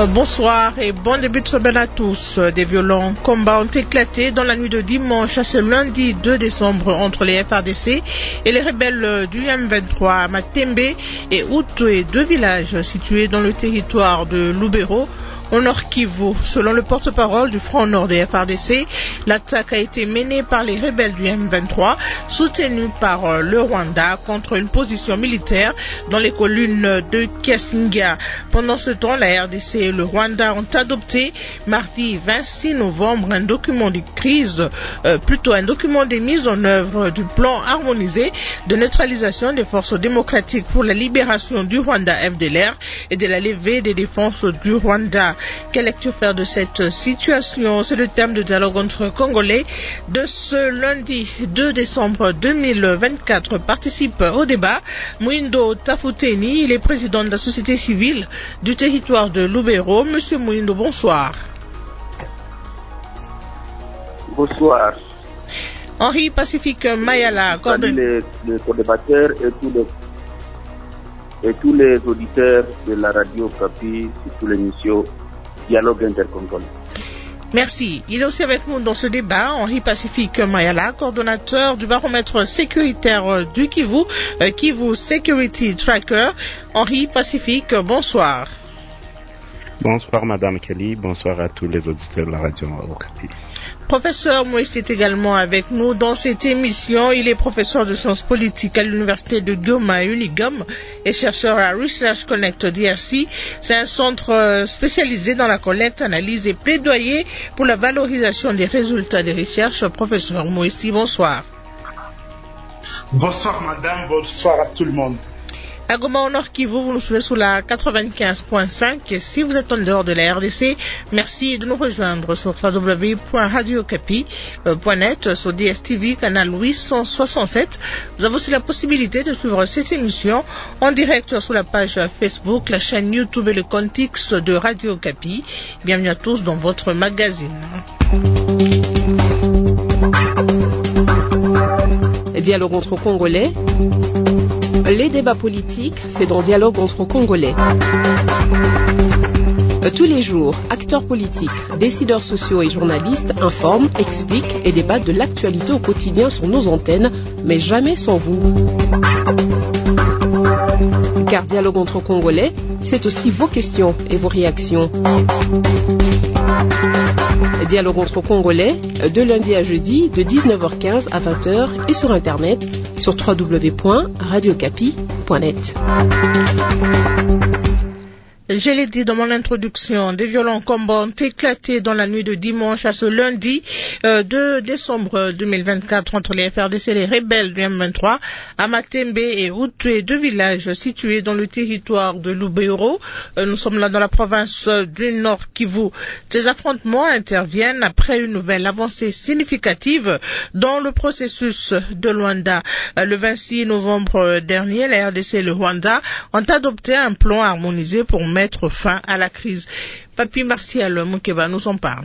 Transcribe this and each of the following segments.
Bonsoir et bon début de semaine à tous. Des violents combats ont éclaté dans la nuit de dimanche à ce lundi 2 décembre entre les FARDC et les rebelles du M23 à Matembe et Outoué, deux villages situés dans le territoire de Lubero, au Nord Kivu. Selon le porte-parole du Front Nord des FARDC, l'attaque a été menée par les rebelles du M23, soutenus par le Rwanda, contre une position militaire dans les collines de Kiasinga. Pendant ce temps, la RDC et le Rwanda ont adopté mardi 26 novembre un document de crise, un document de mise en œuvre du plan harmonisé de neutralisation des forces démocratiques pour la libération du Rwanda FDLR et de la levée des défenses du Rwanda. Quelle lecture faire de cette situation? C'est le thème de dialogue entre Congolais de ce lundi 2 décembre 2024. Participe au débat Mouindo Tafuteni, il est président de la société civile du territoire de Lubero. Monsieur Mouindo, bonsoir. Bonsoir. Henri Pacifique Mayala, les co-débatteurs et tous les auditeurs de la radio Kapi sur l'émission Dialogue intercongolais. Merci. Il est aussi avec nous dans ce débat Henri Pacifique Mayala, coordonnateur du baromètre sécuritaire du Kivu, Kivu Security Tracker. Henri Pacifique, bonsoir. Bonsoir Madame Kelly, bonsoir à tous les auditeurs de la radio Okapi. Professeur Moïse est également avec nous dans cette émission. Il est professeur de sciences politiques à l'université de Goma Unigom et chercheur à Research Connect DRC. C'est un centre spécialisé dans la collecte, analyse et plaidoyer pour la valorisation des résultats des recherches. Professeur Moïse, bonsoir. Bonsoir madame, bonsoir à tout le monde. À Goma au Nord Kivu, vous nous suivez sous la 95.5 et si vous êtes en dehors de la RDC, merci de nous rejoindre sur www.radiocapi.net, sur DSTV, canal 867. Vous avez aussi la possibilité de suivre cette émission en direct sur la page Facebook, la chaîne YouTube et le compte X de Radio Capi. Bienvenue à tous dans votre magazine. Dialogue entre Congolais. Les débats politiques, c'est dans Dialogue entre Congolais. Tous les jours, acteurs politiques, décideurs sociaux et journalistes informent, expliquent et débattent de l'actualité au quotidien sur nos antennes, mais jamais sans vous. Car Dialogue entre Congolais, c'est aussi vos questions et vos réactions. Dialogue entre Congolais, de lundi à jeudi, de 19h15 à 20h et sur Internet, sur www.radiocapi.net. Je l'ai dit dans mon introduction, des violents combats ont éclaté dans la nuit de dimanche à ce lundi 2 décembre 2024 entre les FARDC et les rebelles du M23 à Matembe et Outoué, deux villages situés dans le territoire de Lubero. Nous sommes là dans la province du Nord Kivu. Ces affrontements interviennent après une nouvelle avancée significative dans le processus de Luanda. Le 26 novembre dernier, la RDC et le Rwanda ont adopté un plan harmonisé pour mettre fin à la crise. Papi Martial Moukeba nous en parle.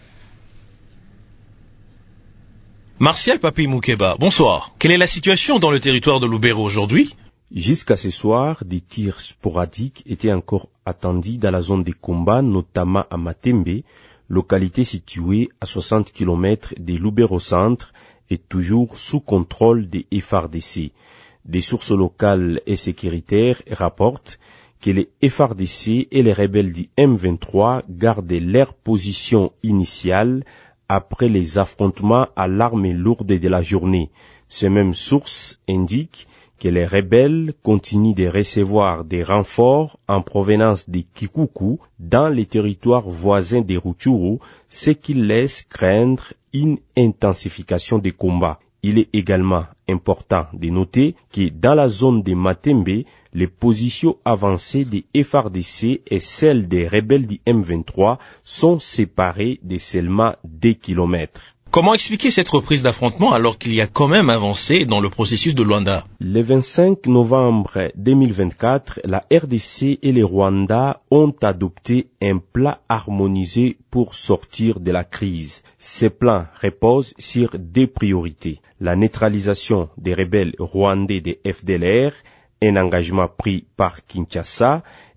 Martial Papi Moukeba, bonsoir. Quelle est la situation dans le territoire de Lubero aujourd'hui? Jusqu'à ce soir, des tirs sporadiques étaient encore attendus dans la zone des combats, notamment à Matembe, localité située à 60 km de Lubero Centre et toujours sous contrôle des FARDC. Des sources locales et sécuritaires rapportent que les FARDC et les rebelles du M23 gardaient leur position initiale après les affrontements à l'arme lourde de la journée. Ces mêmes sources indiquent que les rebelles continuent de recevoir des renforts en provenance des Kikuku dans les territoires voisins des Rutshuru, ce qui laisse craindre une intensification des combats. Il est également important de noter que dans la zone de Matembe, les positions avancées des FARDC et celles des rebelles du M23 sont séparées de seulement 2 kilomètres. Comment expliquer cette reprise d'affrontement alors qu'il y a quand même avancé dans le processus de Luanda? Le 25 novembre 2024, la RDC et les Rwanda ont adopté un plan harmonisé pour sortir de la crise. Ce plan repose sur 2 priorités. La neutralisation des rebelles rwandais des FDLR, un engagement pris par Kinshasa,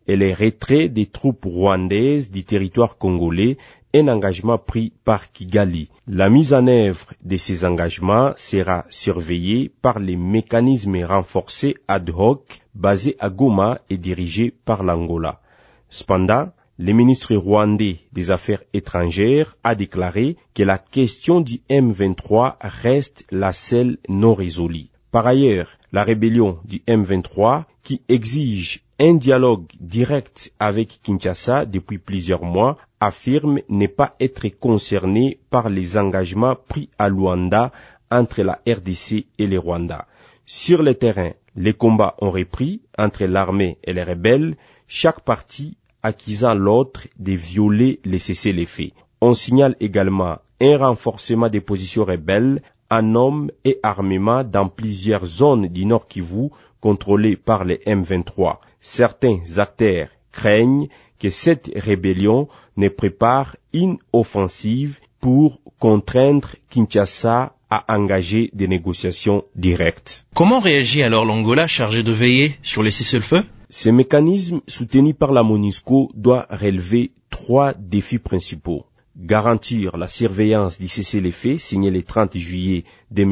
et le retrait des troupes rwandaises du territoire congolais, un engagement pris par Kigali. La mise en œuvre de ces engagements sera surveillée par les mécanismes renforcés ad hoc basés à Goma et dirigés par l'Angola. Cependant, le ministre rwandais des Affaires étrangères a déclaré que la question du M23 reste la seule non résolue. Par ailleurs, la rébellion du M23, qui exige un dialogue direct avec Kinshasa depuis plusieurs mois, affirme ne pas être concernée par les engagements pris à Luanda entre la RDC et le Rwanda. Sur le terrain, les combats ont repris entre l'armée et les rebelles, chaque partie accusant l'autre de violer les cessez-le-feu. On signale également un renforcement des positions rebelles en hommes et armements dans plusieurs zones du Nord Kivu contrôlées par les M23. Certains acteurs craignent que cette rébellion ne prépare une offensive pour contraindre Kinshasa à engager des négociations directes. Comment réagit alors l'Angola chargé de veiller sur les cessez-le-feu? Ce mécanisme soutenu par la MONUSCO doit relever 3 défis principaux. Garantir la surveillance du cessez-le-feu signé le 30 juillet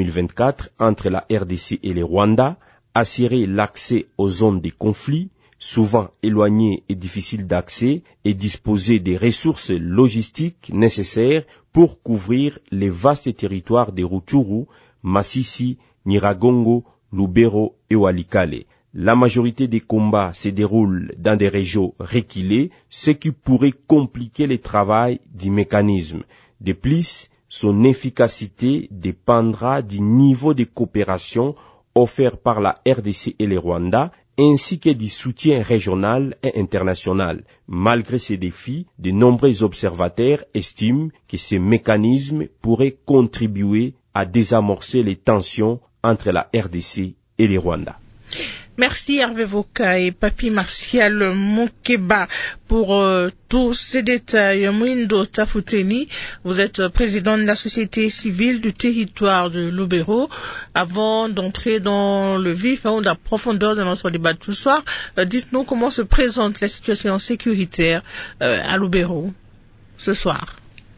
2024 entre la RDC et le Rwanda, assurer l'accès aux zones de conflit, souvent éloignées et difficiles d'accès, et disposer des ressources logistiques nécessaires pour couvrir les vastes territoires de Rutshuru, Masisi, Nyiragongo, Lubero et Walikale. La majorité des combats se déroulent dans des régions reculées, ce qui pourrait compliquer le travail du mécanisme. De plus, son efficacité dépendra du niveau de coopération offert par la RDC et le Rwanda, ainsi que du soutien régional et international. Malgré ces défis, de nombreux observateurs estiment que ces mécanismes pourraient contribuer à désamorcer les tensions entre la RDC et le Rwanda. Merci Hervé Voka et Papi Martial Moukeba pour tous ces détails. Mwindo Tafuteni, vous êtes président de la société civile du territoire de Lubero. Avant d'entrer dans le vif, dans la profondeur de notre débat de ce soir, dites-nous comment se présente la situation sécuritaire à Lubero ce soir.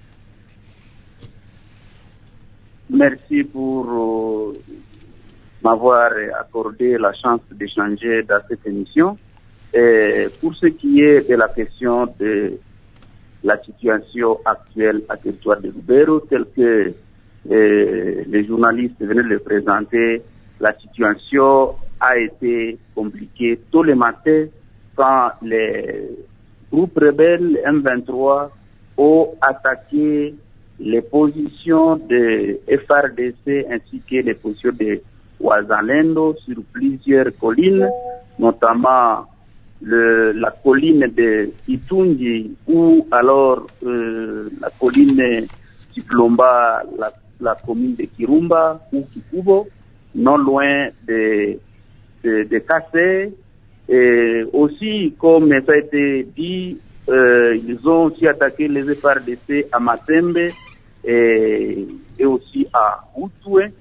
Merci pour m'avoir accordé la chance d'échanger dans cette émission. Et pour ce qui est de la question de la situation actuelle à territoire de Lubero, telle que les journalistes venaient de le présenter, la situation a été compliquée tôt le matin quand les groupes rebelles M23 ont attaqué les positions de FARDC ainsi que les positions de Wazalendo sur plusieurs collines, notamment la colline de Itungi ou alors la colline Tiplomba, la commune de Kirumba ou Kikubo, non loin de Kassé. Et aussi, comme ça a été dit, ils ont aussi attaqué les FARDC à Matembe et aussi à Outoué,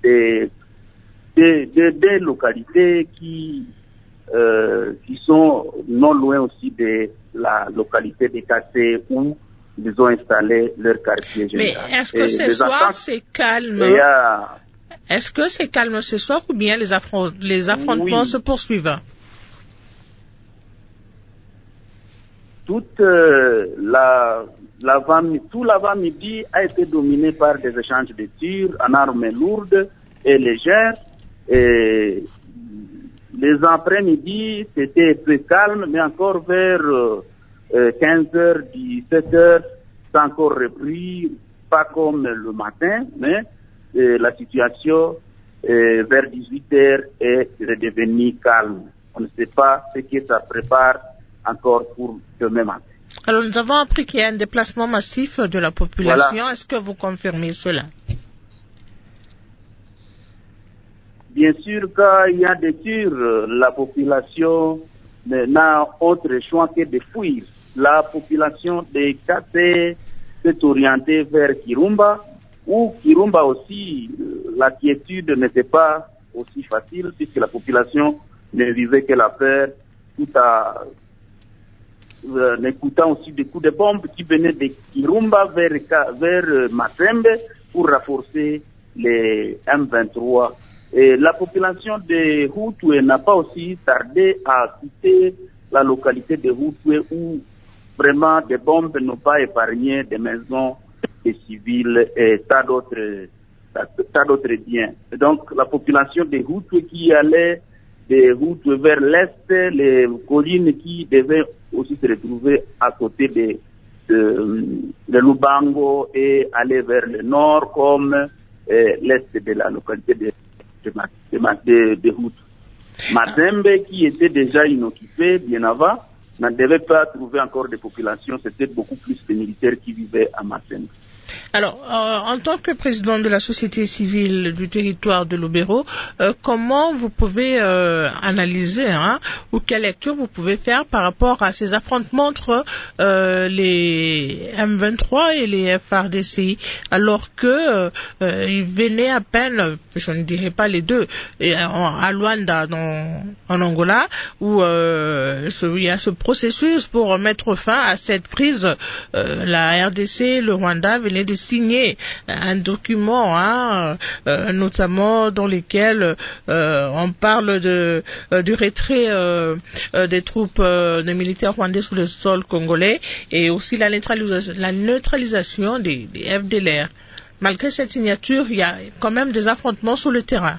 des localités qui sont non loin aussi de la localité de Kassé où ils ont installé leur quartier général. Mais est-ce que ce soir c'est calme? Est-ce que c'est calme ce soir ou bien les affrontements se poursuivent? Tout l'avant-midi a été dominé par des échanges de tirs en armes lourdes et légères. Et les après-midi, c'était très calme, mais encore vers 15h, 17h, c'est encore repris, pas comme le matin, mais la situation vers 18h est redevenue calme. On ne sait pas ce que ça prépare encore pour demain matin. Alors, nous avons appris qu'il y a un déplacement massif de la population. Voilà. Est-ce que vous confirmez cela? Bien sûr, quand il y a des tirs, la population n'a autre choix que de fuir. La population de Kassé s'est orientée vers Kirumba, où Kirumba aussi, la quiétude n'était pas aussi facile, puisque la population ne vivait que la peur. en écoutant aussi des coups de bombe qui venaient de Kirumba vers Matembe pour renforcer les M23. Et la population de Houtoué n'a pas aussi tardé à quitter la localité de Houtoué où vraiment des bombes n'ont pas épargné des maisons, des civils et tas d'autres biens. Et donc la population de Houtoué qui allait de Houtoué vers l'est, les collines qui devaient aussi se retrouver à côté de Lubango et aller vers le nord comme l'est de la localité de Hout. Mazembe, qui était déjà inoccupé bien avant, ne devait pas trouver encore des populations, c'était beaucoup plus de militaires qui vivaient à Mazembe. Alors, en tant que président de la société civile du territoire de Lubero, comment vous pouvez analyser, ou quelle lecture vous pouvez faire par rapport à ces affrontements entre les M23 et les FARDC, alors que ils venaient à peine, je ne dirais pas les deux, à Luanda, en Angola, où il y a ce processus pour mettre fin à cette crise. La RDC, le Rwanda venaient de signer un document, notamment dans lequel on parle du retrait des troupes des militaires rwandais sur le sol congolais et aussi la neutralisation des FDLR. Malgré cette signature, il y a quand même des affrontements sur le terrain.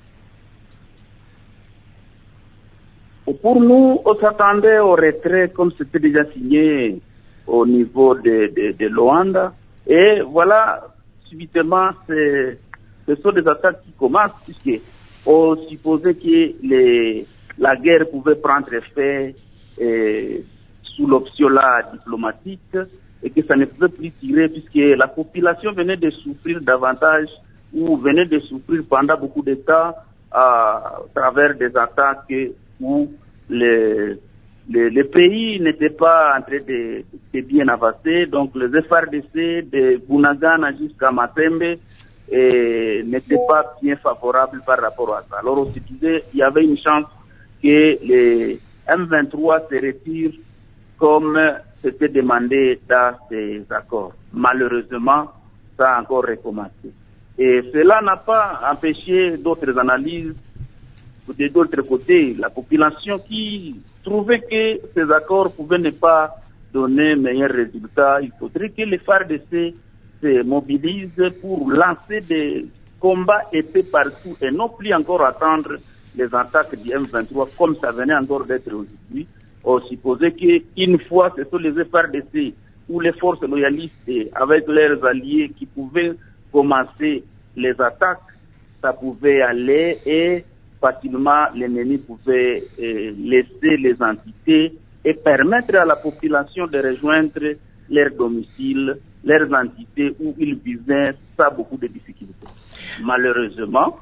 Pour nous, on s'attendait au retrait comme c'était déjà signé au niveau de Luanda. Et voilà, subitement, ce sont des attaques qui commencent, puisque on supposait que la guerre pouvait prendre effet sous l'option-là diplomatique et que ça ne pouvait plus tirer, puisque la population venait de souffrir davantage ou venait de souffrir pendant beaucoup de temps à travers des attaques où le pays n'était pas en train de bien avancer, donc les FARDC de Bunagana jusqu'à Matembe n'étaient pas bien favorables par rapport à ça. Alors on se disait qu'il y avait une chance que les M23 se retirent comme c'était demandé dans ces accords. Malheureusement, ça a encore recommencé. Et cela n'a pas empêché d'autres analyses. De l'autre côté, la population qui trouvait que ces accords pouvaient ne pas donner meilleurs résultats, il faudrait que les FARDC se mobilisent pour lancer des combats épais partout et non plus encore attendre les attaques du M23 comme ça venait encore d'être aujourd'hui. On supposait qu'une fois ce sont les FARDC ou les forces loyalistes avec leurs alliés qui pouvaient commencer les attaques, ça pouvait aller et facilement l'ennemi pouvait laisser les entités et permettre à la population de rejoindre leur domicile, leurs entités où ils vivaient sans beaucoup de difficultés. Malheureusement,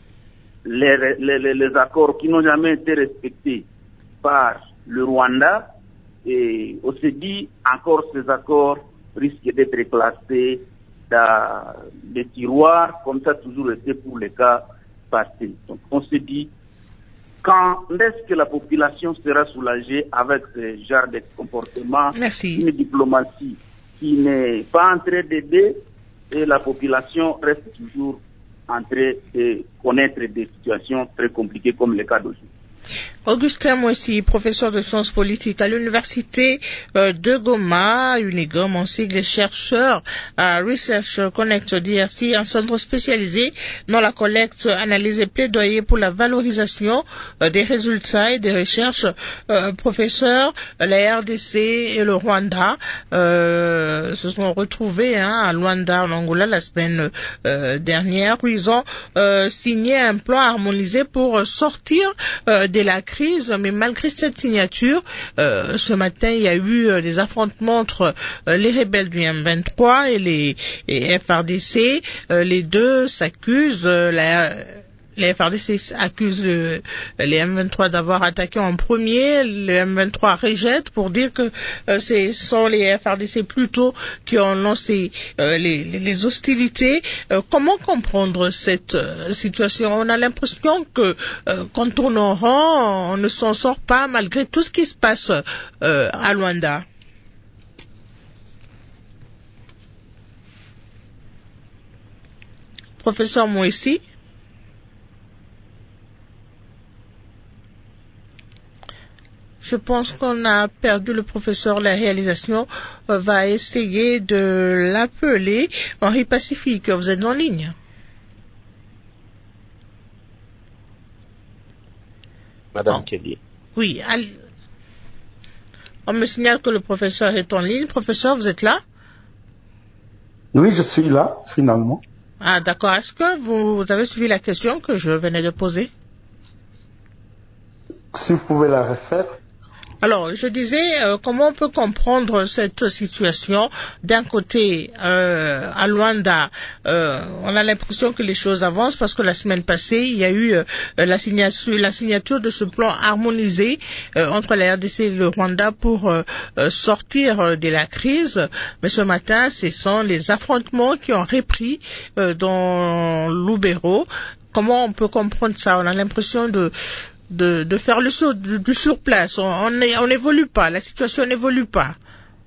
les accords qui n'ont jamais été respectés par le Rwanda, et on se dit encore ces accords risquent d'être classés dans les tiroirs, comme ça a toujours été pour les cas. Donc on se dit, quand est-ce que la population sera soulagée avec ce genre de comportement? Merci. Une diplomatie qui n'est pas en train d'aider et la population reste toujours en train de connaître des situations très compliquées comme le cas d'aujourd'hui. Augustin Moissi, professeur de sciences politiques à l'université de Goma, Unigom en sigle, chercheur à Research Connect DRC, un centre spécialisé dans la collecte, analyse et plaidoyer pour la valorisation des résultats et des recherches. Professeur, la RDC et le Rwanda se sont retrouvés à Luanda, en Angola, la semaine dernière, où ils ont signé un plan harmonisé pour sortir de la crise, mais malgré cette signature, ce matin, il y a eu des affrontements entre les rebelles du M23 et les FARDC. Les deux s'accusent. Les FARDC accusent les M23 d'avoir attaqué en premier. Les M23 rejettent pour dire que ce sont les FARDC plutôt qui ont lancé les hostilités. Comment comprendre cette situation? On a l'impression que quand on en rend, on ne s'en sort pas malgré tout ce qui se passe à Luanda. Professeur Moïsi? Je pense qu'on a perdu le professeur. La réalisation va essayer de l'appeler. Henri Pacifique, vous êtes en ligne. Madame Kelly. Oui. On me signale que le professeur est en ligne. Professeur, vous êtes là? Oui, je suis là, finalement. Ah, d'accord. Est-ce que vous avez suivi la question que je venais de poser? Si vous pouvez la refaire. Alors, je disais, comment on peut comprendre cette situation? D'un côté, à Luanda, on a l'impression que les choses avancent parce que la semaine passée, il y a eu la signature de ce plan harmonisé entre la RDC et le Rwanda pour sortir de la crise. Mais ce matin, ce sont les affrontements qui ont repris dans Lubero. Comment on peut comprendre ça? On a l'impression de faire du surplace. On n'évolue pas, la situation n'évolue pas.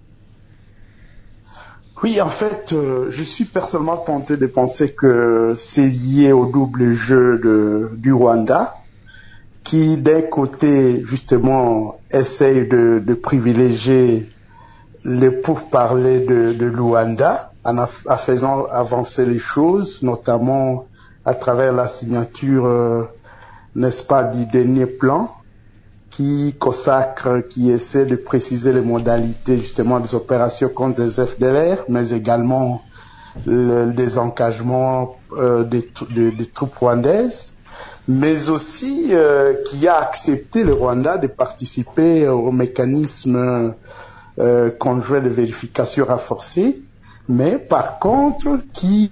Oui, en fait, je suis personnellement tenté de penser que c'est lié au double jeu du Rwanda, qui d'un côté, justement, essaye de privilégier les pourparlers de Luanda en faisant avancer les choses, notamment à travers la signature n'est-ce pas, du dernier plan qui consacre, qui essaie de préciser les modalités justement des opérations contre les FDLR, mais également le désengagement des troupes rwandaises, mais aussi qui a accepté le Rwanda de participer au mécanisme conjoint de vérification renforcée, mais par contre qui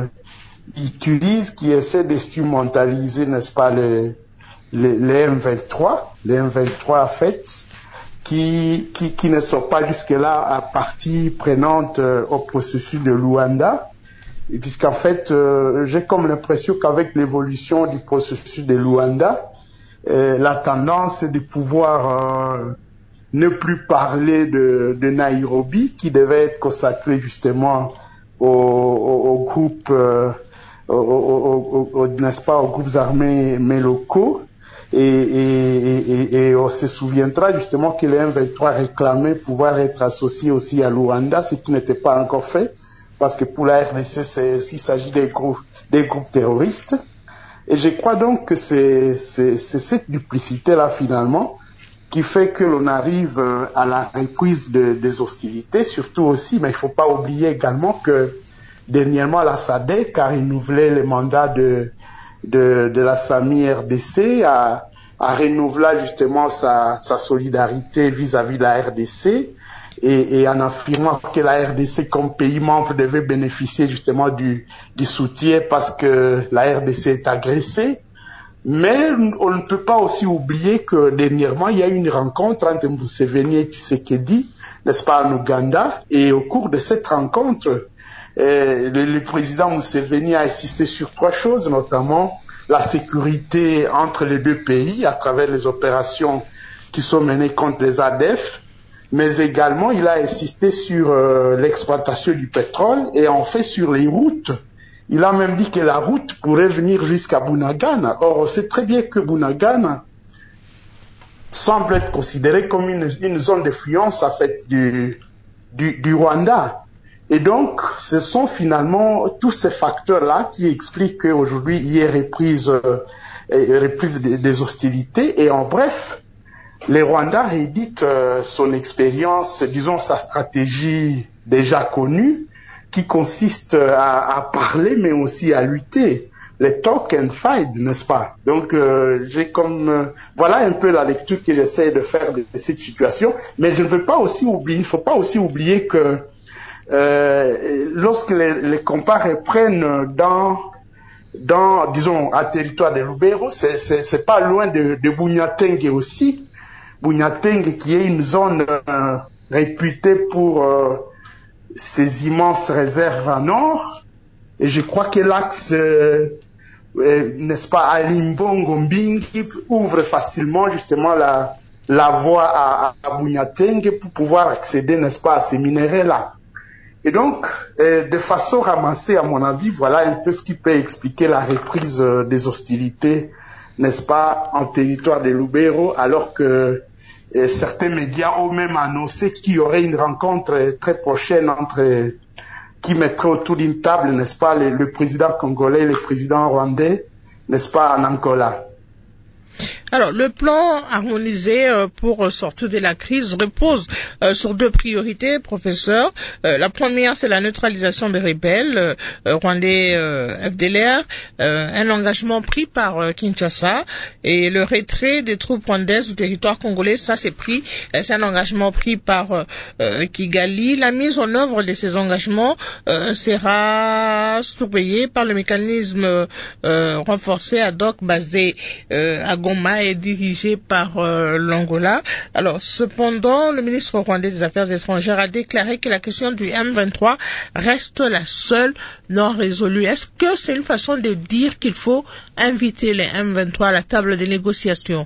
qui essaie d'instrumentaliser, n'est-ce pas, les M23, en fait, qui ne sont pas jusque-là à partie prenante au processus de Luanda, puisqu'en fait, j'ai comme l'impression qu'avec l'évolution du processus de Luanda, la tendance est de pouvoir ne plus parler de Nairobi, qui devait être consacré justement au groupe n'est-ce pas, aux groupes armés mais locaux. Et on se souviendra justement que les M23 réclamaient pouvoir être associés aussi à Luanda, ce qui n'était pas encore fait, parce que pour la RDC, s'il s'agit des groupes terroristes. Et je crois donc que c'est cette duplicité-là, finalement, qui fait que l'on arrive à la reprise des hostilités, surtout aussi, mais il ne faut pas oublier également que dernièrement, la SADC a renouvelé le mandat de la famille RDC, a renouvelé justement sa solidarité vis-à-vis de la RDC et en affirmant que la RDC comme pays membre devait bénéficier justement du soutien parce que la RDC est agressée. Mais on ne peut pas aussi oublier que dernièrement, il y a eu une rencontre entre Museveni et Tshisekedi, n'est-ce pas, en Ouganda, et au cours de cette rencontre, le président Museveni a insisté sur trois choses, notamment la sécurité entre les deux pays à travers les opérations qui sont menées contre les ADF, mais également il a insisté sur l'exploitation du pétrole et en fait sur les routes. Il a même dit que la route pourrait venir jusqu'à Bunagana. Or, on sait très bien que Bunagana semble être considérée comme une zone d'influence en fait du Rwanda. Et donc, ce sont finalement tous ces facteurs-là qui expliquent qu'aujourd'hui, il y ait reprise des hostilités. Et en bref, le Rwanda réédite son expérience, disons sa stratégie déjà connue, qui consiste à parler, mais aussi à lutter. Les talk and fight, n'est-ce pas? Donc, j'ai comme voilà un peu la lecture que j'essaie de faire de cette situation. Mais je ne veux pas aussi oublier, il ne faut pas aussi oublier que lorsque les combats reprennent dans disons, à territoire de Lubero, c'est pas loin de Bunyatenge aussi. Bunyatenge qui est une zone réputée pour ses immenses réserves en or. Et je crois que l'axe, n'est-ce pas, Alimbongo-Mbingi ouvre facilement justement la voie à Bunyatenge pour pouvoir accéder, n'est-ce pas, à ces minéraux-là. Et donc, de façon ramassée, à mon avis, voilà un peu ce qui peut expliquer la reprise des hostilités, n'est-ce pas, en territoire de Lubero, alors que certains médias ont même annoncé qu'il y aurait une rencontre très prochaine qui mettrait autour d'une table, n'est-ce pas, le président congolais et le président rwandais, n'est-ce pas, en Angola. Alors, le plan harmonisé pour sortir de la crise repose sur deux priorités, professeur. La première, c'est la neutralisation des rebelles rwandais FDLR, un engagement pris par Kinshasa, et le retrait des troupes rwandaises du territoire congolais, ça c'est un engagement pris par Kigali. La mise en œuvre de ces engagements sera surveillée par le mécanisme renforcé ad hoc basé à Goma est dirigé par l'Angola. Alors, cependant, le ministre rwandais des Affaires étrangères a déclaré que la question du M23 reste la seule non résolue. Est-ce que c'est une façon de dire qu'il faut inviter les M23 à la table des négociations?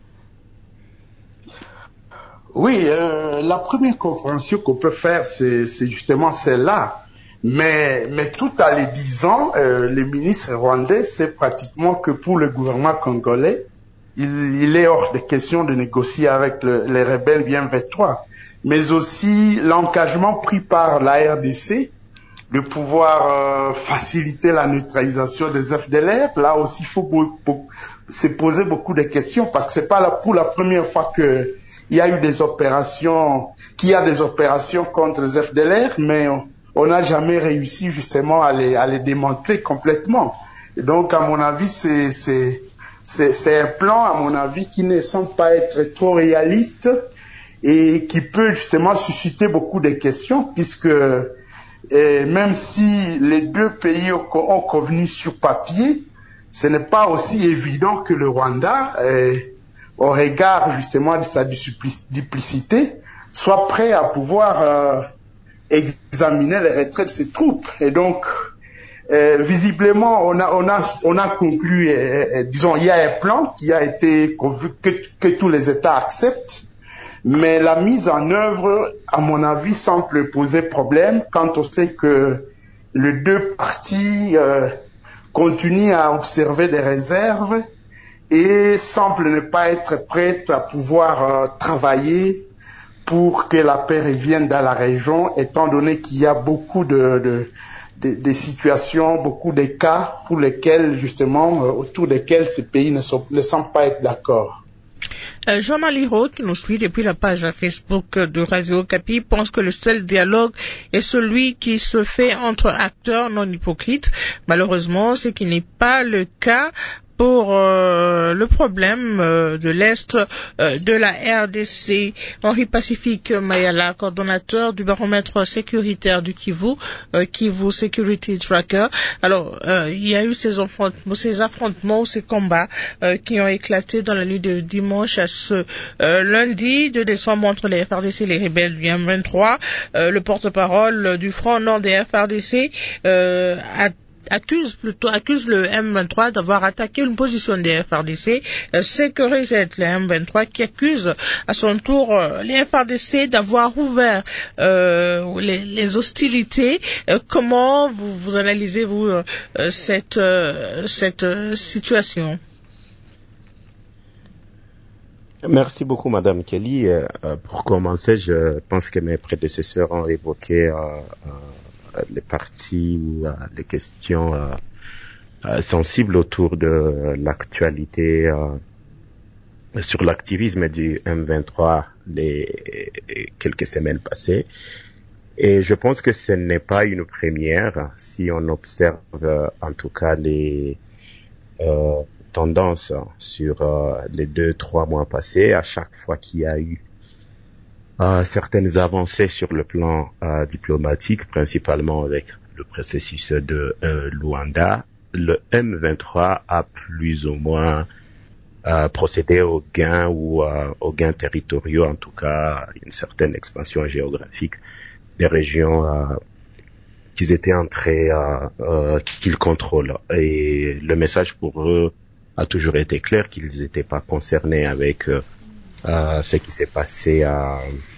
Oui, la première compréhension qu'on peut faire, c'est justement celle-là. Mais tout en le disant, le ministre rwandais sait pratiquement que pour le gouvernement congolais, il est hors de question de négocier avec les rebelles du M23, mais aussi l'engagement pris par la RDC de pouvoir faciliter la neutralisation des FDLR. Là aussi, il faut se poser beaucoup de questions parce que c'est pas pour la première fois qu'il y a des opérations contre les FDLR, mais on n'a jamais réussi justement à les démanteler complètement. Et donc, à mon avis, c'est un plan, à mon avis, qui ne semble pas être trop réaliste et qui peut justement susciter beaucoup de questions, puisque même si les deux pays ont convenu sur papier, ce n'est pas aussi évident que le Rwanda, au regard justement de sa duplicité, soit prêt à pouvoir examiner le retrait de ses troupes. Et donc, visiblement, on a conclu, disons, il y a un plan qui a été convenu que tous les États acceptent, mais la mise en œuvre, à mon avis, semble poser problème quand on sait que les deux parties continuent à observer des réserves et semblent ne pas être prêtes à pouvoir travailler pour que la paix revienne dans la région, étant donné qu'il y a beaucoup des situations, beaucoup de cas pour lesquels, justement, autour desquels ces pays ne semblent pas être d'accord. Jean-Marie Roth, qui nous suit depuis la page Facebook de Radio Okapi, pense que le seul dialogue est celui qui se fait entre acteurs non hypocrites. Malheureusement, ce qui n'est pas le cas pour le problème de l'Est de la RDC. Henri Pacifique Mayala, coordonnateur du baromètre sécuritaire du Kivu, Kivu Security Tracker. Alors, il y a eu ces affrontements ou ces combats qui ont éclaté dans la nuit de dimanche à ce lundi 2 décembre entre les FRDC et les rebelles du M23. Le porte-parole du Front Nord des FRDC accuse le M23 d'avoir attaqué une position des FRDC, c'est que rejette le M23 qui accuse à son tour les FRDC d'avoir ouvert les hostilités. Comment vous analysez-vous cette situation? Merci beaucoup, Madame Kelly. Pour commencer, je pense que mes prédécesseurs ont évoqué les parties ou les questions sensibles autour de l'actualité sur l'activisme du M23 les quelques semaines passées. Et je pense que ce n'est pas une première si on observe en tout cas les tendances sur les 2-3 mois passés. À chaque fois qu'il y a eu certaines avancées sur le plan diplomatique, principalement avec le processus de Luanda, le M23 a plus ou moins procédé aux gains ou aux gains territoriaux, en tout cas une certaine expansion géographique des régions qu'ils étaient qu'ils contrôlent. Et le message pour eux a toujours été clair qu'ils n'étaient pas concernés avec ce qui s'est passé à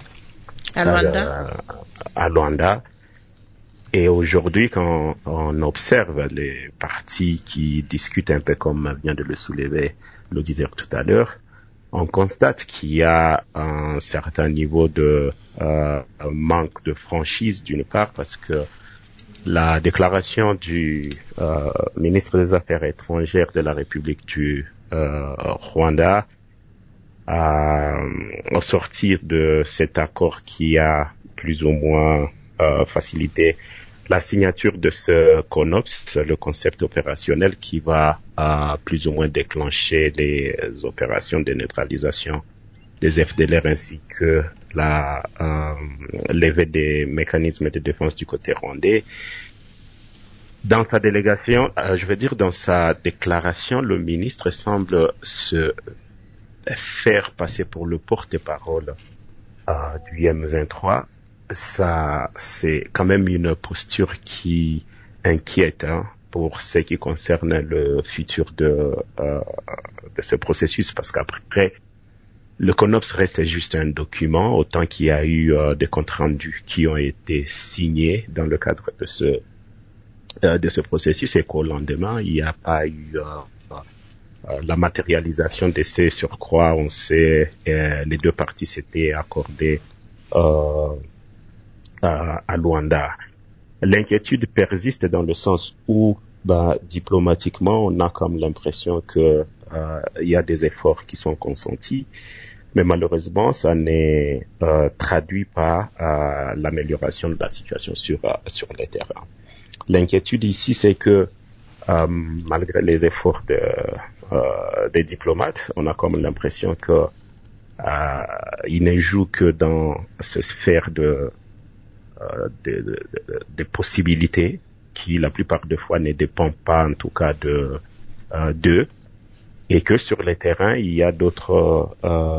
Luanda. Et aujourd'hui, quand on observe les partis qui discutent un peu comme vient de le soulever l'auditeur tout à l'heure, on constate qu'il y a un certain niveau de manque de franchise d'une part, parce que la déclaration du ministre des Affaires étrangères de la République du Rwanda au sortir de cet accord qui a plus ou moins facilité la signature de ce CONOPS, le concept opérationnel qui va plus ou moins déclencher les opérations de neutralisation des FDLR ainsi que la levée des mécanismes de défense du côté rwandais. Dans sa délégation, dans sa déclaration, le ministre semble se faire passer pour le porte-parole du M23. Ça, c'est quand même une posture qui inquiète pour ce qui concerne le futur de ce processus, parce qu'après, le CONOPS reste juste un document, autant qu'il y a eu des comptes rendus qui ont été signés dans le cadre de ce processus, et qu'au lendemain, il n'y a pas eu la matérialisation de ces surcroîts. On sait, les deux parties s'étaient accordées à Luanda. L'inquiétude persiste dans le sens où, diplomatiquement, on a comme l'impression que il y a des efforts qui sont consentis, mais malheureusement, ça n'est traduit pas l'amélioration de la situation sur les terrains. L'inquiétude ici, c'est que malgré les efforts des diplomates, on a comme l'impression que ils ne jouent que dans cette sphère de possibilités qui la plupart des fois ne dépendent pas en tout cas d'eux, et que sur les terrains il y a d'autres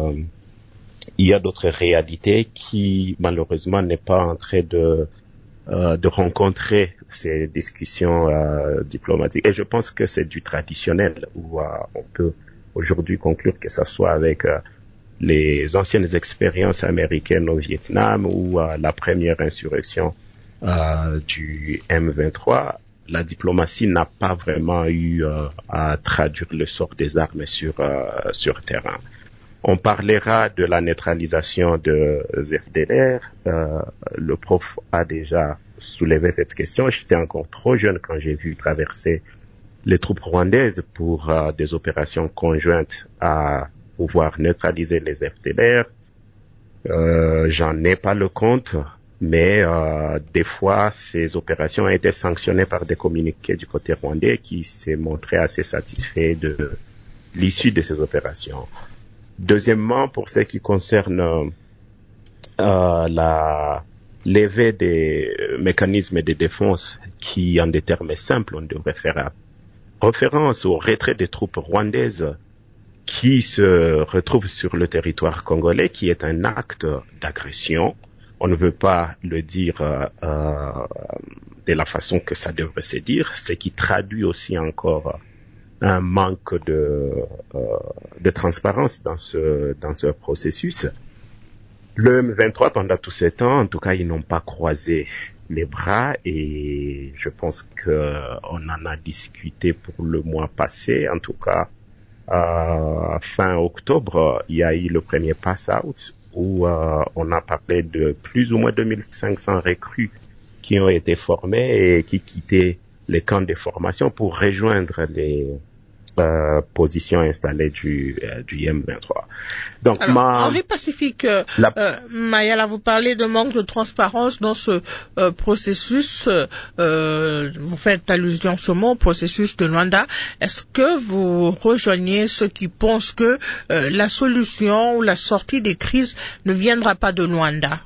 réalités qui malheureusement n'est pas en train de rencontrer ces discussions diplomatiques. Et je pense que c'est du traditionnel où on peut aujourd'hui conclure que ça soit avec les anciennes expériences américaines au Vietnam ou la première insurrection du M23, la diplomatie n'a pas vraiment eu à traduire le sort des armes sur terrain. On parlera de la neutralisation de FDLR. Le prof a déjà soulevé cette question. J'étais encore trop jeune quand j'ai vu traverser les troupes rwandaises pour des opérations conjointes à pouvoir neutraliser les FDLR. J'en ai pas le compte, mais des fois, ces opérations ont été sanctionnées par des communiqués du côté rwandais qui s'est montré assez satisfait de l'issue de ces opérations. Deuxièmement, pour ce qui concerne la levée des mécanismes de défense qui, en des termes simples, on devrait faire référence au retrait des troupes rwandaises qui se retrouvent sur le territoire congolais, qui est un acte d'agression. On ne veut pas le dire de la façon que ça devrait se dire, ce qui traduit aussi encore un manque de transparence dans ce processus. Le M23, pendant tout ce temps, en tout cas, ils n'ont pas croisé les bras, et je pense que on en a discuté pour le mois passé. En tout cas, fin octobre, il y a eu le premier pass-out où on a parlé de plus ou moins 2500 recrues qui ont été formés et qui quittaient les camps de formation pour rejoindre les positions installées du M23. Donc, alors, Henri Pacifique, Mayala, vous parlez de manque de transparence dans ce processus. Vous faites allusion à ce mot, processus de Luanda. Est-ce que vous rejoignez ceux qui pensent que la solution ou la sortie des crises ne viendra pas de Luanda?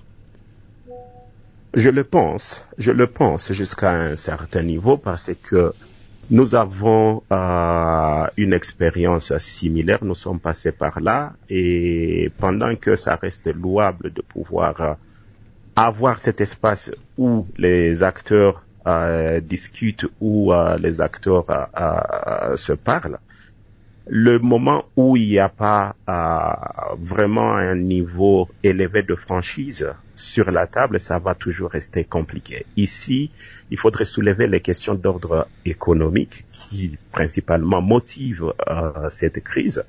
Je le pense jusqu'à un certain niveau, parce que Nous avons une expérience similaire, nous sommes passés par là, et pendant que ça reste louable de pouvoir avoir cet espace où les acteurs discutent, où les acteurs se parlent, le moment où il n'y a pas vraiment un niveau élevé de franchise sur la table, ça va toujours rester compliqué. Ici, il faudrait soulever les questions d'ordre économique qui principalement motivent cette crise.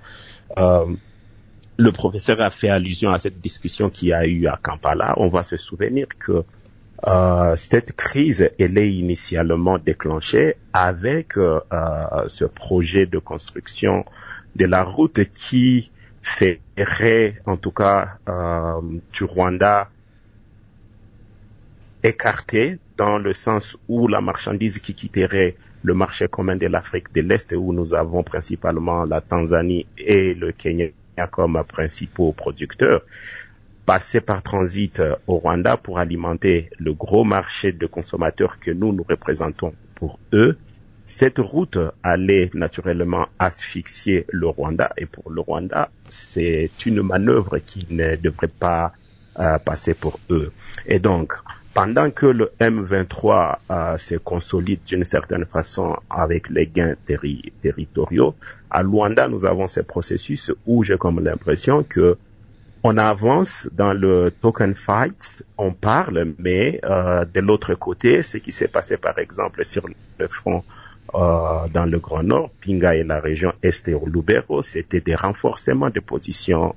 Le professeur a fait allusion à cette discussion qu'il y a eu à Kampala. On va se souvenir que cette crise, elle est initialement déclenchée avec ce projet de construction de la route qui ferait, en tout cas, du Rwanda écarté, dans le sens où la marchandise qui quitterait le marché commun de l'Afrique de l'Est, où nous avons principalement la Tanzanie et le Kenya comme principaux producteurs, passer par transit au Rwanda pour alimenter le gros marché de consommateurs que nous représentons pour eux. Cette route allait naturellement asphyxier le Rwanda, et pour le Rwanda, c'est une manœuvre qui ne devrait pas passer pour eux. Et donc, pendant que le M23 se consolide d'une certaine façon avec les gains territoriaux, à Luanda, nous avons ce processus où j'ai comme l'impression que on avance dans le token fight, on parle, mais de l'autre côté, ce qui s'est passé par exemple sur le front dans le Grand Nord, Pinga et la région Est et Lubero, c'était des renforcements de positions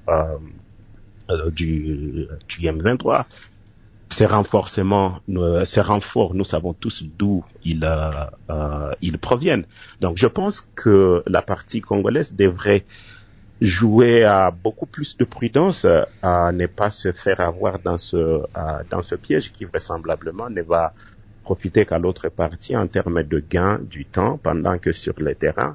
du M23. Ces renforts, nous savons tous d'où ils proviennent. Donc, je pense que la partie congolaise devrait jouer à beaucoup plus de prudence, à ne pas se faire avoir dans ce piège qui vraisemblablement ne va profiter qu'à l'autre partie en termes de gain du temps, pendant que sur le terrain,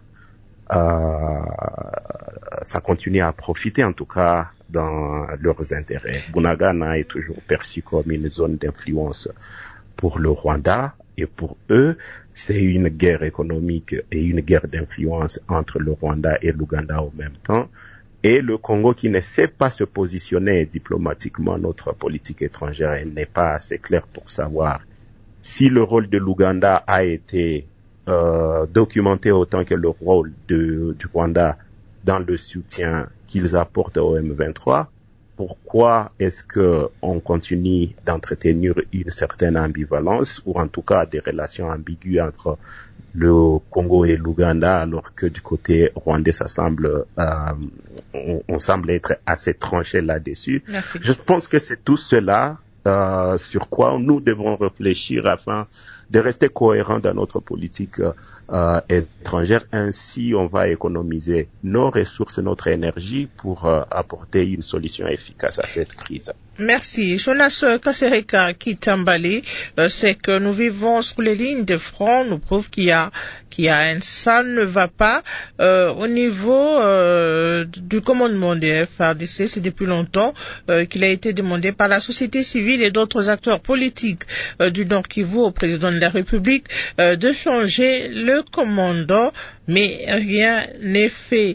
ça continue à profiter, en tout cas dans leurs intérêts. Bunagana est toujours perçu comme une zone d'influence pour le Rwanda, et pour eux, c'est une guerre économique et une guerre d'influence entre le Rwanda et l'Ouganda en même temps. Et le Congo qui ne sait pas se positionner diplomatiquement, notre politique étrangère n'est pas assez claire pour savoir si le rôle de l'Ouganda a été documenté autant que le rôle du Rwanda dans le soutien qu'ils apportent au M23. Pourquoi est-ce que on continue d'entretenir une certaine ambivalence, ou en tout cas des relations ambiguës entre le Congo et l'Ouganda, alors que du côté rwandais, ça semble, on semble être assez tranché là-dessus. Merci. Je pense que c'est tout cela sur quoi nous devons réfléchir afin de rester cohérents dans notre politique étrangère. Ainsi, on va économiser nos ressources, notre énergie pour apporter une solution efficace à cette crise. Merci. Jonas Kasereka Kitambali, c'est que nous vivons sur les lignes de front, nous prouve qu'il y a ça ne va pas au niveau du commandement des FARDC. C'est depuis longtemps qu'il a été demandé par la société civile et d'autres acteurs politiques du Nord Kivu au président de la République de changer le commandant, mais rien n'est fait.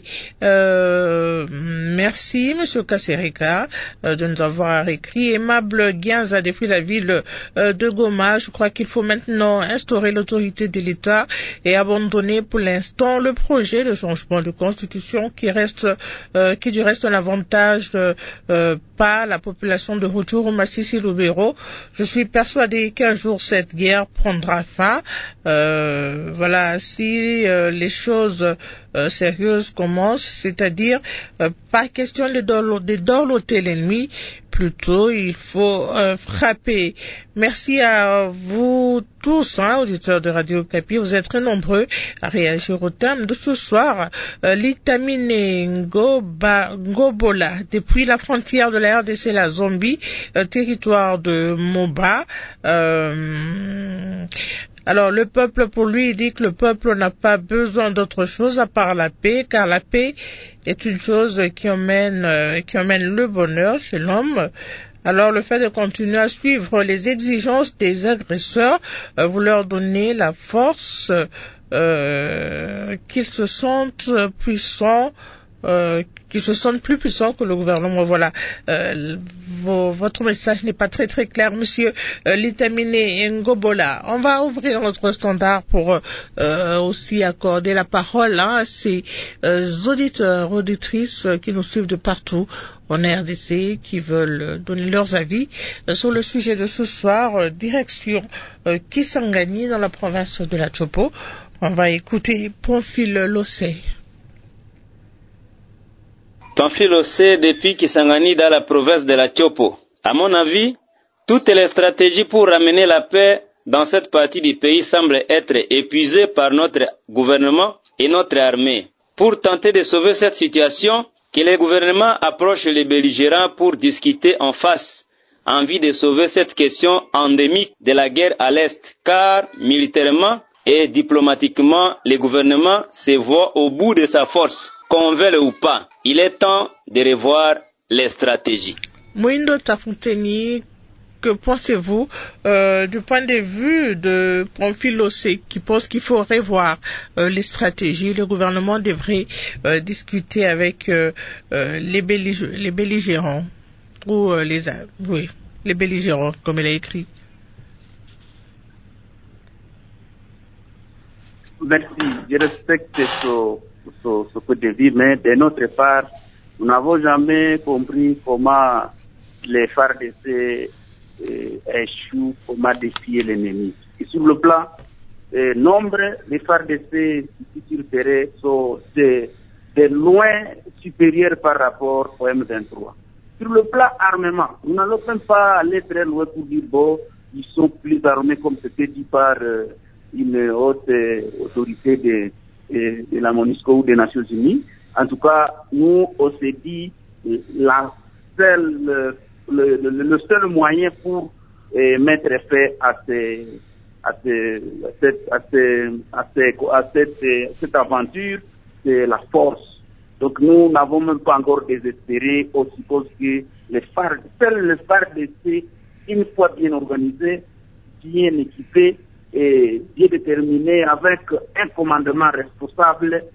Merci, Monsieur Kasereka, de nous avoir écrit. Aimable Gianza depuis la ville de Goma, je crois qu'il faut maintenant instaurer l'autorité de l'État et abandonner pour l'instant le projet de changement de constitution qui du reste un avantage pas la population de Rutshuru, Masisi, Lubero. Je suis persuadé qu'un jour cette guerre prendra fin. Voilà, si les choses sérieuses commencent, c'est-à-dire pas question de dorloter l'ennemi, plutôt il faut frapper. Merci à vous tous, auditeurs de Radio Okapi, vous êtes très nombreux à réagir au thème de ce soir. Litamine Ngobola, depuis la frontière de la RDC, la Zambie, territoire de Moba. Alors le peuple, pour lui, il dit que le peuple n'a pas besoin d'autre chose à part la paix, car la paix est une chose qui emmène le bonheur chez l'homme. Alors le fait de continuer à suivre les exigences des agresseurs, vous leur donnez la force qu'ils se sentent puissants, qu'ils se sentent plus puissants que le gouvernement. Voilà. Votre message n'est pas très très clair, Monsieur Litamine Ngobola. On va ouvrir notre standard pour aussi accorder la parole à ces auditeurs, auditrices qui nous suivent de partout en RDC, qui veulent donner leurs avis sur le sujet de ce soir, direction Kisangani dans la province de la Chopo. On va écouter Pamphile Lossé. Pamphile Lossé depuis Kisangani dans la province de la Chopo. À mon avis, toutes les stratégies pour ramener la paix dans cette partie du pays semblent être épuisées par notre gouvernement et notre armée. Pour tenter de sauver cette situation, que le gouvernement approche les belligérants pour discuter en face, en vue de sauver cette question endémique de la guerre à l'Est, car militairement et diplomatiquement, le gouvernement se voit au bout de sa force. Qu'on veuille ou pas, il est temps de revoir les stratégies. Mouindo Tafonteni, que pensez-vous du point de vue de Pamphile Lossé qui pense qu'il faut revoir les stratégies? Le gouvernement devrait discuter avec les belligérants ou les belligérants, comme il a écrit. Merci, je respecte ce point de vue, mais de notre part, nous n'avons jamais compris comment les FARDC échouent, comment défier l'ennemi. Et sur le plan nombre, les FARDC sur terrain sont de loin supérieurs par rapport au M23. Sur le plan armement, nous n'allons même pas aller très loin pour dire bon, ils sont plus armés comme c'était dit par une haute autorité de la MONUSCO ou des Nations Unies. En tout cas, nous, on s'est dit le seul moyen pour mettre fin à cette aventure, c'est la force. Donc nous n'avons même pas encore désespéré, on suppose que seuls les FARDC, une fois bien organisés, bien équipés et bien déterminés, avec un commandement responsable,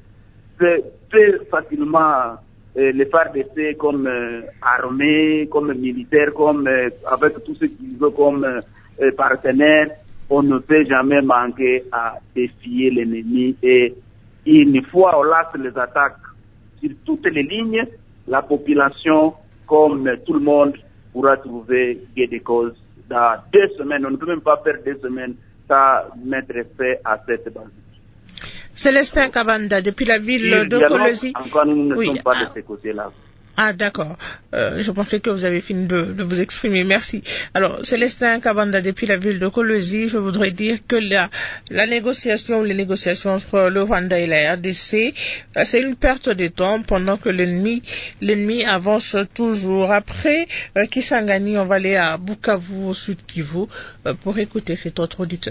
peut facilement les FARDC comme armée, comme militaire, comme avec tout ce qu'ils veulent comme partenaires, on ne peut jamais manquer à défier l'ennemi. Et une fois on lance les attaques sur toutes les lignes, la population, comme tout le monde, pourra trouver gain de cause. Dans 2 semaines, on ne peut même pas faire 2 semaines sans mettre fin à cette base. Célestin Kabanda, depuis la ville de Kolwezi. Encore, nous ne sommes pas de ce côté-là. Ah, d'accord. Je pensais que vous avez fini de vous exprimer. Merci. Alors, Célestin Kabanda, depuis la ville de Kolwezi, je voudrais dire que la négociation, les négociations entre le Rwanda et la RDC, c'est une perte de temps pendant que l'ennemi avance toujours. Après Kisangani, on va aller à Bukavu, au sud Kivu, pour écouter cet autre auditeur.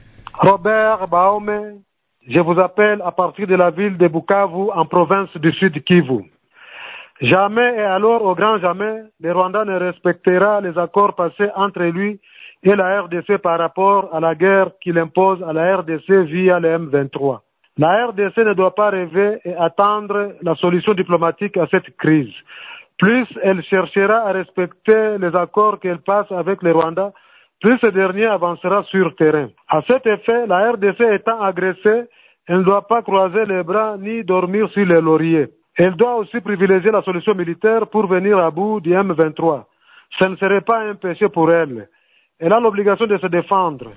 Robert Baome, je vous appelle à partir de la ville de Bukavu, en province du sud Kivu. Jamais et alors au grand jamais, le Rwanda ne respectera les accords passés entre lui et la RDC par rapport à la guerre qu'il impose à la RDC via le M23. La RDC ne doit pas rêver et attendre la solution diplomatique à cette crise. Plus elle cherchera à respecter les accords qu'elle passe avec le Rwanda, plus ce dernier avancera sur terrain. À cet effet, la RDC étant agressée, elle ne doit pas croiser les bras ni dormir sur les lauriers. Elle doit aussi privilégier la solution militaire pour venir à bout du M23. Ce ne serait pas un péché pour elle. Elle a l'obligation de se défendre.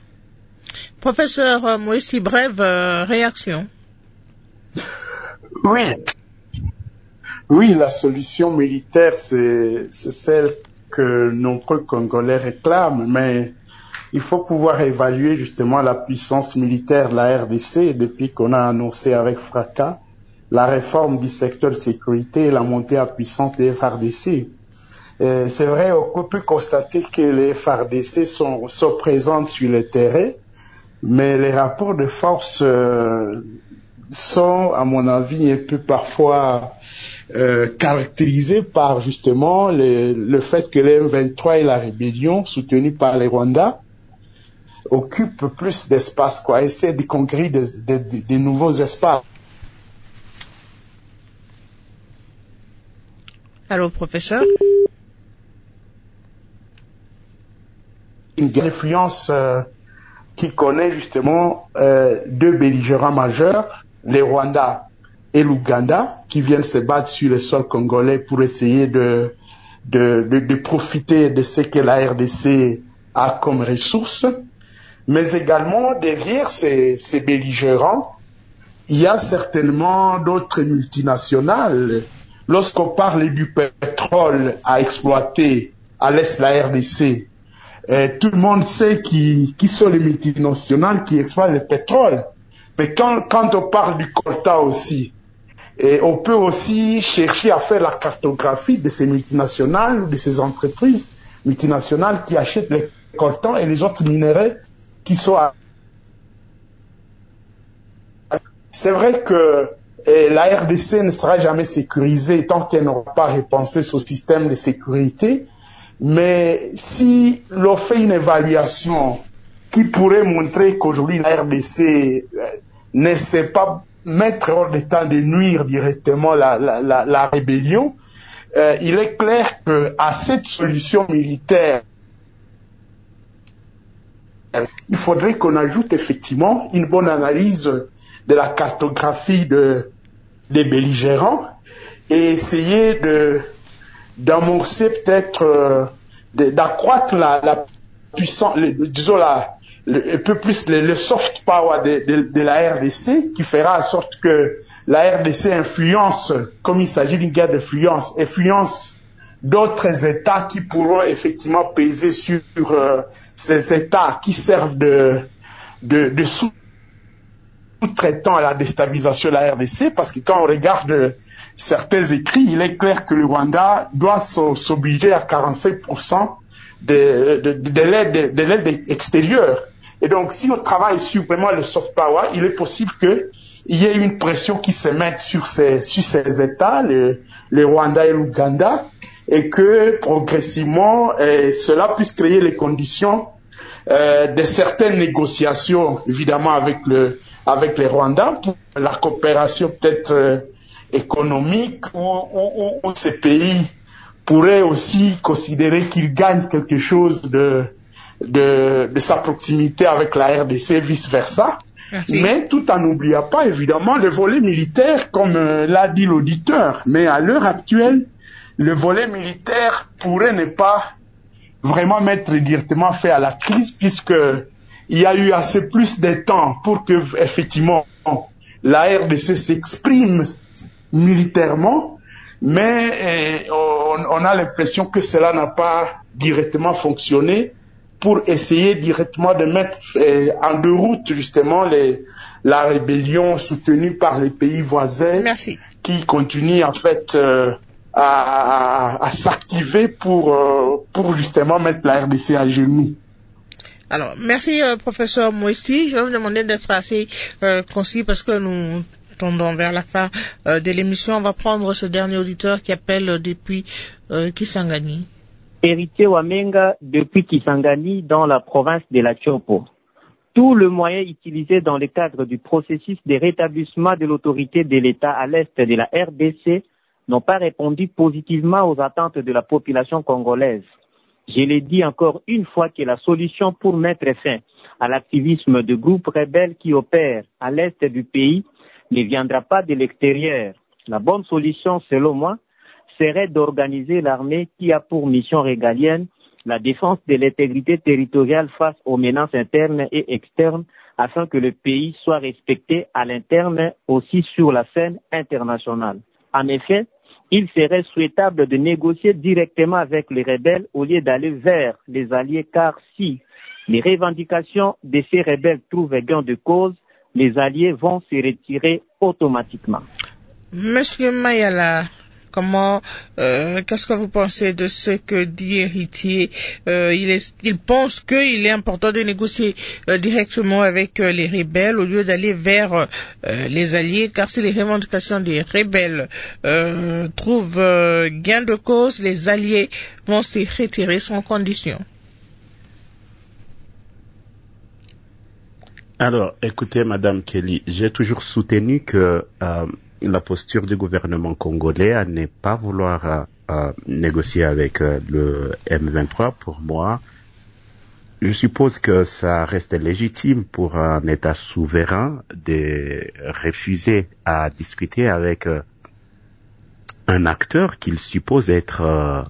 Professeur Moïse, brève réaction. Oui, la solution militaire, c'est celle que nombreux Congolais réclament, mais il faut pouvoir évaluer justement la puissance militaire de la RDC depuis qu'on a annoncé avec fracas la réforme du secteur de sécurité et la montée en puissance des FARDC. C'est vrai, on peut constater que les FARDC sont présents sur le terrain, mais les rapports de force sont, à mon avis, un peu parfois caractérisés par justement le fait que les M23 et la rébellion soutenue par les Rwandais occupent plus d'espace, quoi, essaient de conquérir de nouveaux espaces. Allô, professeur? Une influence qui connaît justement deux belligérants majeurs, les Rwandais et l'Ouganda, qui viennent se battre sur le sol congolais pour essayer de profiter de ce que la RDC a comme ressources. Mais également, derrière ces belligérants, il y a certainement d'autres multinationales. Lorsqu'on parle du pétrole à exploiter à l'est de la RDC, tout le monde sait qui sont les multinationales qui exploitent le pétrole. Mais quand on parle du coltan aussi, on peut aussi chercher à faire la cartographie de ces multinationales, de ces entreprises multinationales qui achètent les coltans et les autres minerais qui sont à... C'est vrai que la RDC ne sera jamais sécurisée tant qu'elle n'aura pas repensé son système de sécurité. Mais si l'on fait une évaluation qui pourrait montrer qu'aujourd'hui la RDC ne sait pas mettre hors d'état de nuire directement la rébellion, il est clair qu'à cette solution militaire, il faudrait qu'on ajoute effectivement une bonne analyse de la cartographie des belligérants et essayer d'amorcer peut-être, d'accroître la puissance, disons un peu plus le soft power de la RDC, qui fera en sorte que la RDC influence, comme il s'agit d'une guerre influence d'autres États qui pourront effectivement peser sur ces États qui servent de sous-traitant à la déstabilisation de la RDC, parce que quand on regarde certains écrits, il est clair que le Rwanda doit s'obliger à 45% de l'aide extérieure. Et donc, si on travaille sur vraiment le soft power, il est possible qu'il y ait une pression qui se mette sur ces États, le Rwanda et l'Ouganda, et que progressivement, cela puisse créer les conditions de certaines négociations, évidemment, avec les Rwandais, pour la coopération peut-être économique, où ces pays pourraient aussi considérer qu'ils gagnent quelque chose de sa proximité avec la RDC, vice-versa. Merci. Mais tout en n'oubliant pas, évidemment, le volet militaire, comme l'a dit l'auditeur. Mais à l'heure actuelle, le volet militaire pourrait ne pas vraiment mettre directement fait à la crise, puisque il y a eu assez plus de temps pour que, effectivement, la RDC s'exprime militairement, mais on a l'impression que cela n'a pas directement fonctionné pour essayer directement de mettre en déroute justement la rébellion soutenue par les pays voisins. Merci. Qui continuent en fait à s'activer pour justement mettre la RDC à genoux. Alors, merci professeur Moïsi. Je vais vous demander d'être assez concis parce que nous tendons vers la fin de l'émission. On va prendre ce dernier auditeur qui appelle depuis Kisangani. Héritier Wamenga depuis Kisangani dans la province de la Tchopo. Tous les moyens utilisés dans le cadre du processus de rétablissement de l'autorité de l'État à l'est de la RDC n'ont pas répondu positivement aux attentes de la population congolaise. Je l'ai dit encore une fois que la solution pour mettre fin à l'activisme de groupes rebelles qui opèrent à l'est du pays ne viendra pas de l'extérieur. La bonne solution, selon moi, serait d'organiser l'armée qui a pour mission régalienne la défense de l'intégrité territoriale face aux menaces internes et externes afin que le pays soit respecté à l'interne aussi sur la scène internationale. En effet, il serait souhaitable de négocier directement avec les rebelles au lieu d'aller vers les alliés, car si les revendications de ces rebelles trouvent gain de cause, les alliés vont se retirer automatiquement. Monsieur Mayala, Qu'est-ce que vous pensez de ce que dit Héritier? Il pense qu'il est important de négocier directement avec les rebelles au lieu d'aller vers les alliés, car si les revendications des rebelles trouvent gain de cause, les alliés vont s'y retirer sans condition. Alors, écoutez, Madame Kelly, j'ai toujours soutenu que la posture du gouvernement congolais à ne pas vouloir négocier avec le M23, pour moi, je suppose que ça reste légitime pour un État souverain de refuser à discuter avec un acteur qu'il suppose être,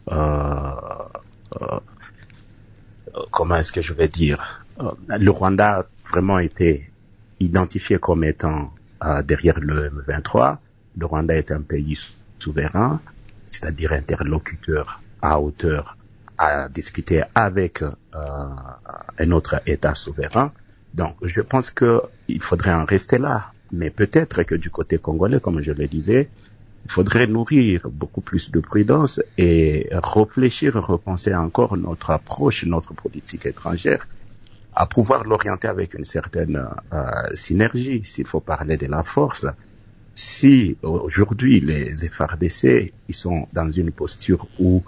comment est-ce que je vais dire, le Rwanda a vraiment été identifié comme étant derrière le M23. Le Rwanda est un pays souverain, c'est-à-dire interlocuteur à hauteur à discuter avec un autre État souverain. Donc, je pense qu'il faudrait en rester là. Mais peut-être que du côté congolais, comme je le disais, il faudrait nourrir beaucoup plus de prudence et réfléchir, repenser encore notre approche, notre politique étrangère, à pouvoir l'orienter avec une certaine synergie. S'il faut parler de la force, si aujourd'hui les FARDC ils sont dans une posture où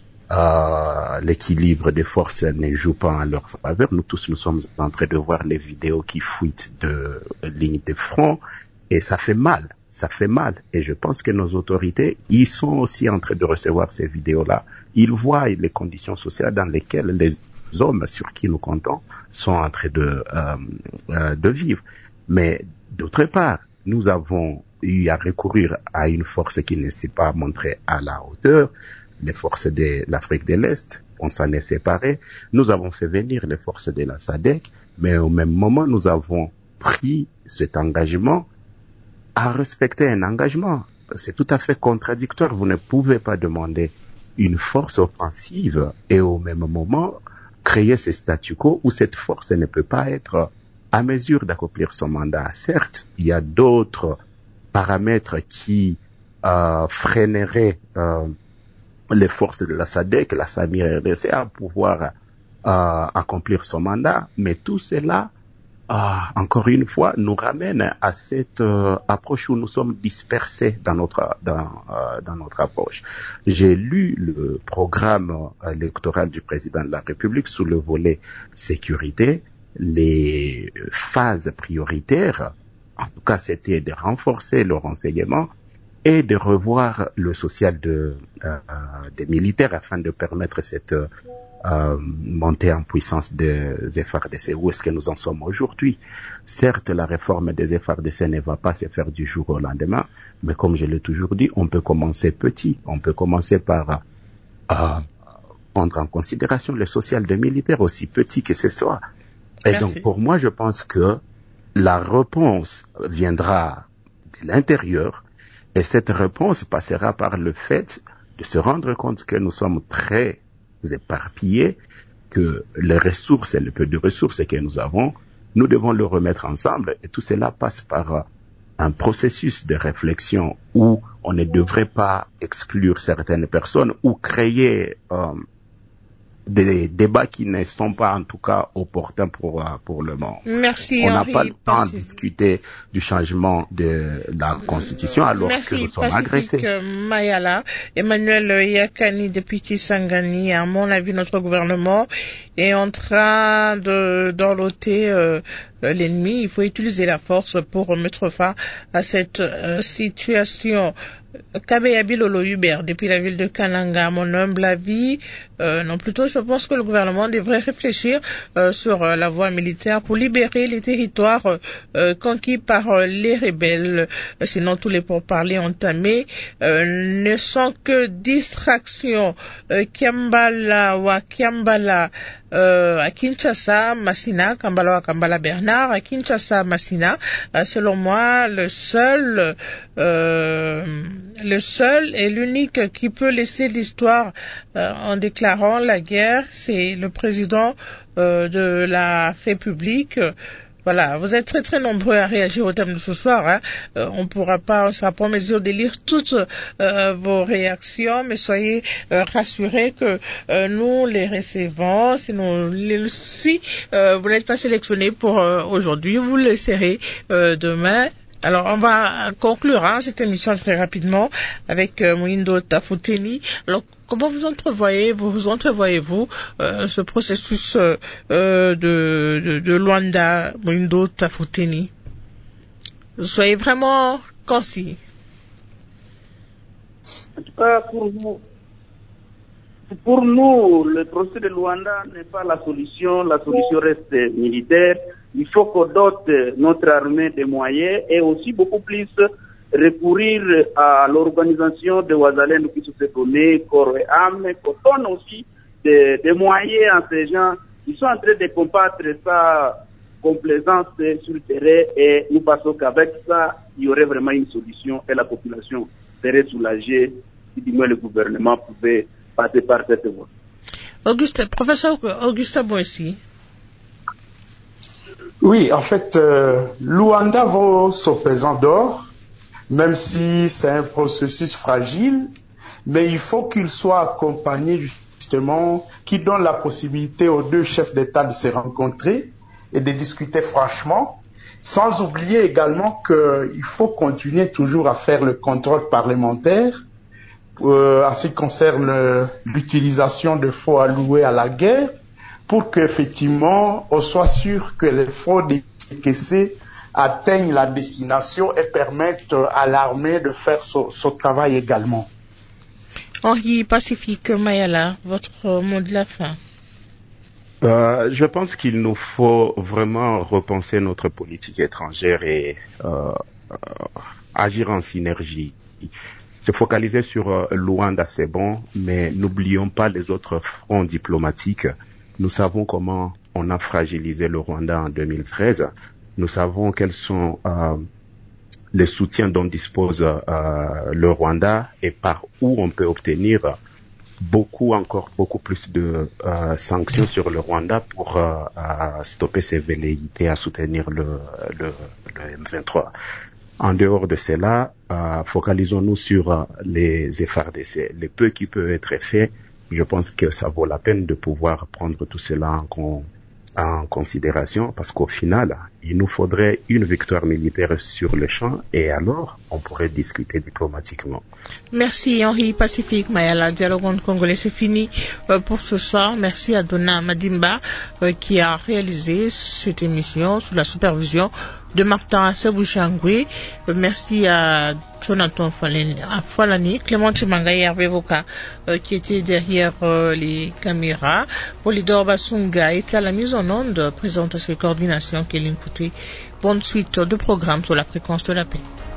l'équilibre des forces ne joue pas en leur faveur, nous tous nous sommes en train de voir les vidéos qui fuitent de lignes de front et ça fait mal. Et je pense que nos autorités, ils sont aussi en train de recevoir ces vidéos-là. Ils voient les conditions sociales dans lesquelles les hommes sur qui nous comptons sont en train de vivre. Mais d'autre part, nous avons eu à recourir à une force qui ne s'est pas montrée à la hauteur, les forces de l'Afrique de l'Est, on s'en est séparés. Nous avons fait venir les forces de la SADC, mais au même moment, nous avons pris cet engagement à respecter un engagement. C'est tout à fait contradictoire. Vous ne pouvez pas demander une force offensive et au même moment créer ce statu quo où cette force ne peut pas être à mesure d'accomplir son mandat. Certes, il y a d'autres paramètres qui freineraient les forces de la SADC, la SAMIR RDC à pouvoir accomplir son mandat, mais tout cela encore une fois, nous ramène à cette approche où nous sommes dispersés dans notre approche. J'ai lu le programme électoral du président de la République sous le volet sécurité. Les phases prioritaires, en tout cas, c'était de renforcer le renseignement et de revoir le social des militaires afin de permettre cette montée en puissance des FARDC. Où est-ce que nous en sommes aujourd'hui? Certes, la réforme des FARDC ne va pas se faire du jour au lendemain, mais comme je l'ai toujours dit, on peut commencer petit. On peut commencer par prendre en considération le social des militaires, aussi petit que ce soit. Et Merci. Donc, pour moi, je pense que la réponse viendra de l'intérieur et cette réponse passera par le fait de se rendre compte que nous sommes très éparpillés, que les ressources et le peu de ressources que nous avons, nous devons le remettre ensemble et tout cela passe par un processus de réflexion où on ne devrait pas exclure certaines personnes ou créer des débats qui ne sont pas en tout cas opportuns pour le moment. Merci, on n'a pas le temps de discuter du changement de la Constitution alors que nous sommes agressés. Mayala, Emmanuel Yakani depuis Kisangani, à mon avis, notre gouvernement est en train d'enloter l'ennemi. Il faut utiliser la force pour mettre fin à cette situation. Kabeya Bilolo Hubert, depuis la ville de Kananga, mon humble avis, non plutôt, je pense que le gouvernement devrait réfléchir sur la voie militaire pour libérer les territoires conquis par les rebelles. Sinon, tous les pourparlers entamés ne sont que distractions. Kiambala wa Kiambala à Kinshasa, Massina, Kambala wa Kambala Bernard, à Kinshasa, Massina, selon moi, le seul et l'unique qui peut laisser l'histoire en déclarant la guerre, c'est le président de la République. Voilà, vous êtes très très nombreux à réagir au thème de ce soir. Hein. On sera pas en mesure de lire toutes vos réactions, mais soyez rassurés que nous les recevons. Si vous n'êtes pas sélectionnés pour aujourd'hui, vous le serez demain. Alors, on va conclure cette émission très rapidement avec Mohindo Tafuteni. Alors, comment vous entrevoyez-vous ce processus de Luanda, Mohindo Tafuteni? Soyez vraiment concis. En tout cas, pour nous, le procès de Luanda n'est pas la solution. La solution reste militaire. Il faut qu'on dote notre armée des moyens et aussi beaucoup plus recourir à l'organisation de Ouazalendo qui se donner corps et âme, qu'on donne aussi des moyens à ces gens qui sont en train de combattre sa complaisance sur le terrain, et nous pensons qu'avec ça, il y aurait vraiment une solution et la population serait soulagée si du moins le gouvernement pouvait passer par cette voie. Professeur Augustin Boissy. Oui, en fait, Luanda vaut son pesant d'or, même si c'est un processus fragile, mais il faut qu'il soit accompagné justement, qui donne la possibilité aux deux chefs d'État de se rencontrer et de discuter franchement, sans oublier également qu'il faut continuer toujours à faire le contrôle parlementaire en ce qui concerne l'utilisation de fonds alloués à la guerre, pour qu'effectivement on soit sûr que les fonds décaissés atteignent la destination et permettent à l'armée de faire son travail également. Henri Pacifique Mayala, votre mot de la fin. Je pense qu'il nous faut vraiment repenser notre politique étrangère et agir en synergie. Se focaliser sur Luanda, c'est bon, mais n'oublions pas les autres fronts diplomatiques. Nous savons comment on a fragilisé le Rwanda en 2013. Nous savons quels sont les soutiens dont dispose le Rwanda et par où on peut obtenir beaucoup plus de sanctions sur le Rwanda pour stopper ses velléités à soutenir le M23. En dehors de cela, focalisons-nous sur les FARDC. Le peu qui peut être fait, je pense que ça vaut la peine de pouvoir prendre tout cela en considération, parce qu'au final, il nous faudrait une victoire militaire sur le champ, et alors on pourrait discuter diplomatiquement. Merci Henri Pacifique Mayala. Dialogue congolais, c'est fini pour ce soir. Merci à Donna Madimba qui a réalisé cette émission sous la supervision de Martin Sebouchangwe. Merci à Jonathan Falani, Clément Chimanga et Hervé Voka qui étaient derrière les caméras. Polydor Basunga était à la mise en onde, présentation et coordination Kéline Kouté. Bonne suite de programmes sur la fréquence de la paix.